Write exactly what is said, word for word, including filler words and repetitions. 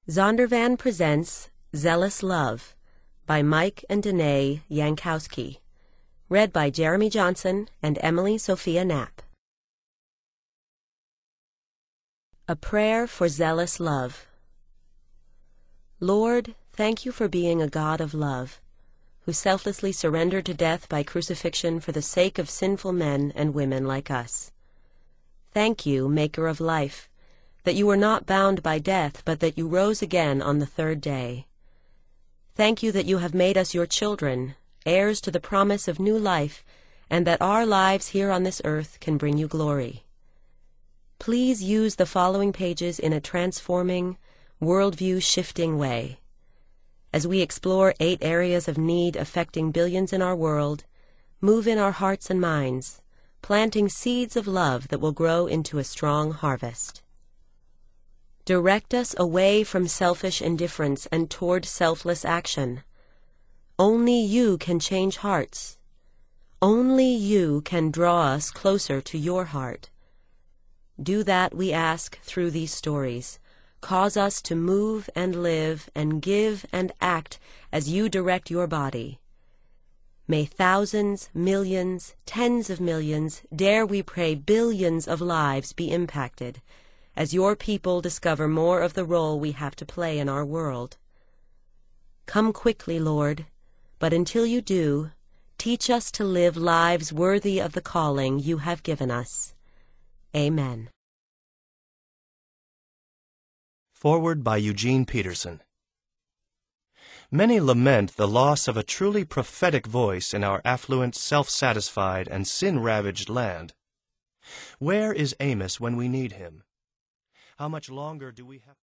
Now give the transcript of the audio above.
Zondervan presents Zealous Love by Mike and Danae Yankowski, read by Jeremy Johnson and Emily Sophia Knapp. A Prayer for Zealous Love. Lord, thank you for being a God of love, who selflessly surrendered to death by crucifixion for the sake of sinful men and women like us. Thank you, Maker of life, that you were not bound by death, but that you rose again on the third day. Thank you that you have made us your children, heirs to the promise of new life, and that our lives here on this earth can bring you glory. Please use the following pages in a transforming, worldview-shifting way. As we explore eight areas of need affecting billions in our world, move in our hearts and minds, planting seeds of love that will grow into a strong harvest. Direct us away from selfish indifference and toward selfless action. Only you can change hearts. Only you can draw us closer to your heart. Do that, we ask, through these stories. Cause us to move and live and give and act as you direct your body. May thousands, millions, tens of millions, dare we pray billions of lives be impacted as your people discover more of the role we have to play in our world. Come quickly, Lord, but until you do, teach us to live lives worthy of the calling you have given us. Amen. Foreword by Eugene Peterson. Many lament the loss of a truly prophetic voice in our affluent, self-satisfied, and sin-ravaged land. Where is Amos when we need him? How much longer do we have